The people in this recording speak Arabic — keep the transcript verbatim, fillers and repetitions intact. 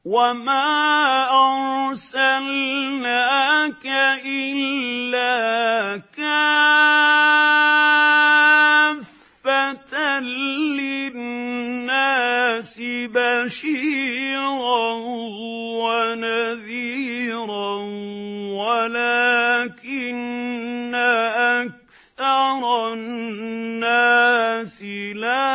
وَمَا أَرْسَلْنَاكَ إِلَّا كَافَّةً لِّلنَّاسِ بَشِيرًا وَنَذِيرًا وَلَٰكِنَّ أَكْثَرَ النَّاسِ لَا